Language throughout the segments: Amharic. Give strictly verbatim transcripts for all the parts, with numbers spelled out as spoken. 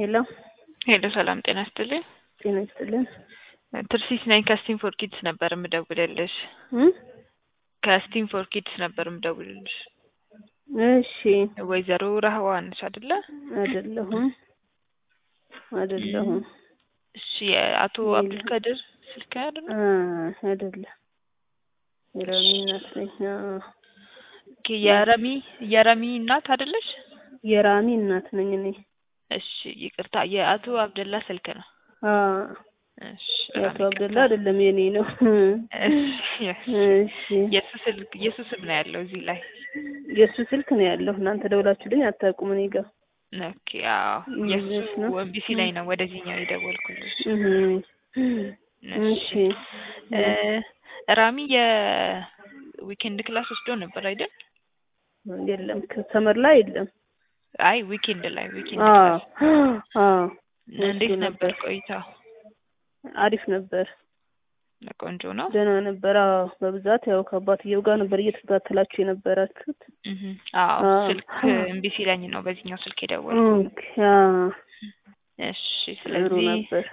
ሄሎ ሄሎ ሰላም ጤና ይስጥልኝ። ጤና ይስጥልኝ። ትርሲስ ነኝ ከስቲም ፎር ኪድስ ነበር የምደውልልሽ። እም ከስቲም ፎር ኪድስ ነበር የምደውልልሽ። እሺ ወይዘሮ ረህዋን ነሽ አይደለ? አይደለሁም አይደለሁም። እሺ አቶ አብዱል ከድር ስልክ አይደለ? አ አይደለ የራሚ እናት ነኝ። የራሚ የራሚ እናት አይደለሽ? የራሚ እናት ነኝ እኔ። እሺ ይቅርታ የአቶ አብደላ ስልክ ነው። አ እሺ የአቶ አብደላ አይደለም የኔ ነው። እሺ እሺ የሱ ስልክ የሱ ስም ነው ያለው እዚህ ላይ። የሱ ስልክ ነው ያለው። እናንተ ደውላችሁልኝ አታውቁም እኔ ጋር። ኦኬ አዎ የሱ ቢሲ ላይ ነው ወደዚህኛው የደወልኩልሽ። እሺ ራሚ የዊኬንድ ክላስ ወስዶ ነበር አይደል? የለም ከሰመር ላይ የለም። አይ ዊኬንድ ላይ ዊኬንድ ክላስ። አዎ እንዴት ነበር ቆይታው? አሪፍ ነበር። ቆንጆ ነው። ደህና ነበር። አዎ በብዛት ያው ከአባትየው ጋር ነበር እየተከታተላችሁ የነበራችሁት። እህ አዎ ስልክ እምቢ ሲለኝ ነው በዚህኛው ስልክ የደወልኩት። እሺ ስለዚህ ነበር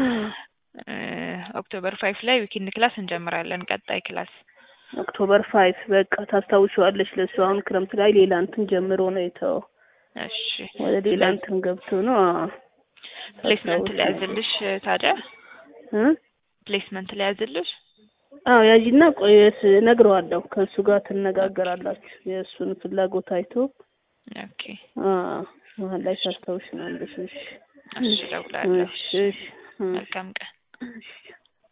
ኦክቶበር ፋይቭ ላይ ዊኬንድ ክላስ እንጀምራለን። ቀጣይ ክላስ ኦክቶበር ፋይቭ በቃ ታስታውሻለሽ። ለሱ አሁን ክረምት ላይ ሌላ እንትን ጀምሮ ነው የተው። እሺ ወደ ሌላ እንትን ገብቶ ነው። ፕሌስመንት ላይ ያዝልሽ ታዲያ? እ ፕሌስመንት ላይ ያዝልሽ? አዎ ያጂና ቆየስ ነግረዋለሁ። ከሱ ጋር ትነጋገራላችሁ የእሱን ፍላጎት አይቶ። ኦኬ አዎ መሀል ላይ ታስታውሽናለሽ። እሺ እሺ ደውላለሁ። እሺ መልካም ቀን።